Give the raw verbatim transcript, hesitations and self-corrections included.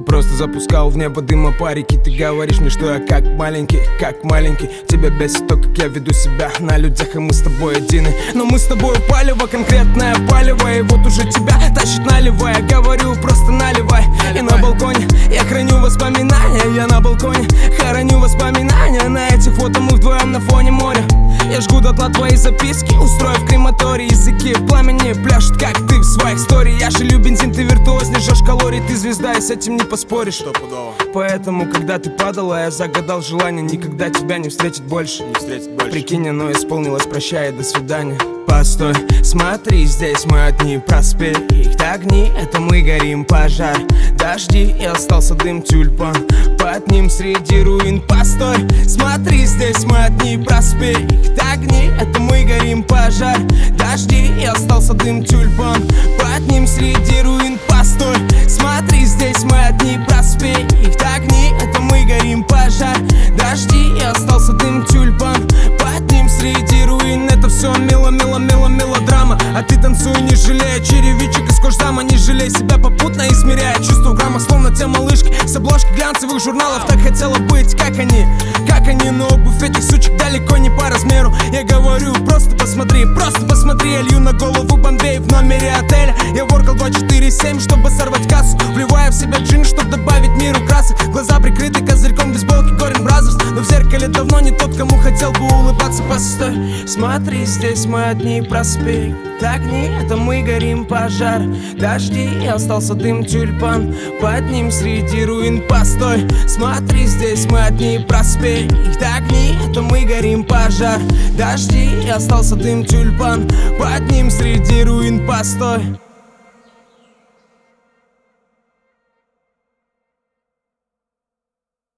Просто запускал в небо дыма парики. Ты говоришь мне, что я как маленький, как маленький. Тебя бесит то, как я веду себя на людях, и мы с тобой едины. Но мы с тобой палево, конкретное палево. И вот уже тебя тащит налево. Я говорю, просто наливай. И на балконе я храню воспоминания. Я на балконе хороню воспоминания. На этих фото мы вдвоем на фоне моря. Я жгу дотла твои записки, устроив крематорий. Языки в пламени пляшут, как ты в своих стори. Я шилю бензин, ты виртуоз, не жжешь калорий. Ты звезда, и с этим не поспоришь. Стопудово. Поэтому, когда ты падала, я загадал желание никогда тебя не встретить больше. Не встретить больше. Прикинь, оно исполнилось, прощай, до свидания. Постой, смотри, здесь мы одни, проспект огни, это мы горим, пожар, дожди, и остался дым, тюльпан под ним среди руин. Постой, смотри, здесь мы одни, проспект огни, это мы горим, пожар, дожди, и остался дым, тюльпан под ним среди руин. Постой, смотри, здесь мы одни, проспект огни, это мы горим, пожар, дожди, и остался дым, тюльпан под ним среди руин. Это все мило, мило, мило, мелодрама. А ты танцуй, не жалея черевичек из кожзама. Не жалей себя попутно, измеряя чувства в граммах. Словно те малышки с обложки глянцевых журналов. Так хотела быть, как они, как они. Но обувь этих сучек далеко не по размеру. Я говорю, просто посмотри, просто посмотри. Я лью на голову Бомбей в номере отеля. Я воркал двадцать четыре семь, чтобы сорвать кассу, вливая в себя джин, чтобы добавить миру красок. Глаза прикрыты козырьком бейсболки Горин Бразерс. Но в зеркале давно не тот, кому хотел бы улыбаться. Постой, смотри, здесь мы одни, проспект огни, это мы горим, пожар, дожди, и остался дым, тюльпан под ним среди руин. Постой, смотри, здесь мы одни, проспект огни, это мы горим, пожар, дожди, и остался дым, тюльпан под ним среди руин. Постой.